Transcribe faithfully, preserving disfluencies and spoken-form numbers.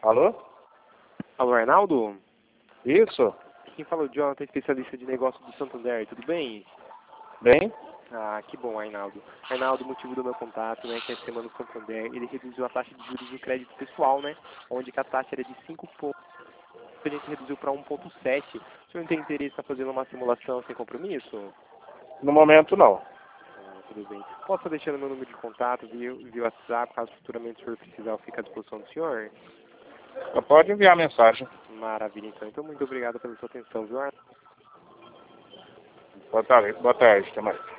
Alô? Alô, Arnaldo? Isso? Quem fala é o Jonathan, especialista de negócio do Santander, tudo bem? Bem? Ah, que bom, Arnaldo. Arnaldo, o motivo do meu contato, né, que a semana do Santander, ele reduziu a taxa de juros do crédito pessoal, né, onde que a taxa era de cinco pontos, a gente reduziu para um ponto sete. O senhor não tem interesse em estar fazendo uma simulação sem compromisso? No momento não. Ah, tudo bem. Posso estar deixando meu número de contato via, via WhatsApp, caso futuramente o senhor precisar, eu fique à disposição do senhor? Você pode enviar mensagem. Maravilha, então. Então, muito obrigado pela sua atenção, viu, Arnaldo? Boa tarde, boa tarde, até mais.